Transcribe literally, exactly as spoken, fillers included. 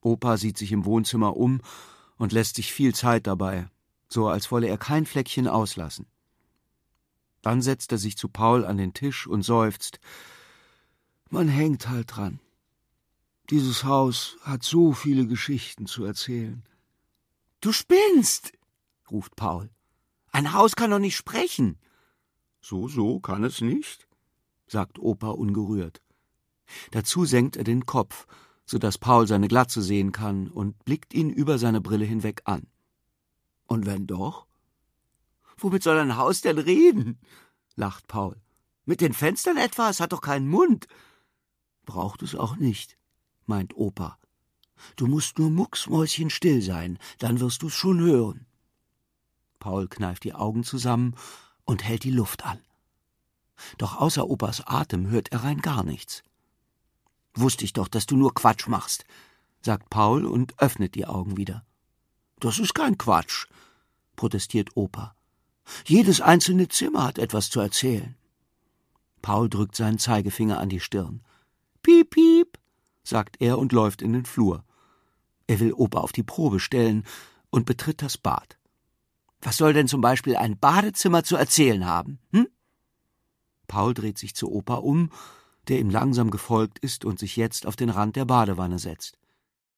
Opa sieht sich im Wohnzimmer um und lässt sich viel Zeit dabei, so als wolle er kein Fleckchen auslassen. Dann setzt er sich zu Paul an den Tisch und seufzt. Man hängt halt dran. Dieses Haus hat so viele Geschichten zu erzählen. »Du spinnst«, ruft Paul. »Ein Haus kann doch nicht sprechen.« »So, so kann es nicht«, sagt Opa ungerührt. Dazu senkt er den Kopf, so dass Paul seine Glatze sehen kann, und blickt ihn über seine Brille hinweg an. »Und wenn doch?« »Womit soll ein Haus denn reden?«, lacht Paul. »Mit den Fenstern etwa? Es hat doch keinen Mund.« »Braucht es auch nicht«, meint Opa. »Du musst nur mucksmäuschenstill sein, dann wirst du's schon hören.« Paul kneift die Augen zusammen und hält die Luft an. Doch außer Opas Atem hört er rein gar nichts. »Wusste ich doch, dass du nur Quatsch machst«, sagt Paul und öffnet die Augen wieder. »Das ist kein Quatsch«, protestiert Opa. »Jedes einzelne Zimmer hat etwas zu erzählen.« Paul drückt seinen Zeigefinger an die Stirn. »Piep, piep«, sagt er und läuft in den Flur. Er will Opa auf die Probe stellen und betritt das Bad. »Was soll denn zum Beispiel ein Badezimmer zu erzählen haben, hm?« Paul dreht sich zu Opa um, der ihm langsam gefolgt ist und sich jetzt auf den Rand der Badewanne setzt.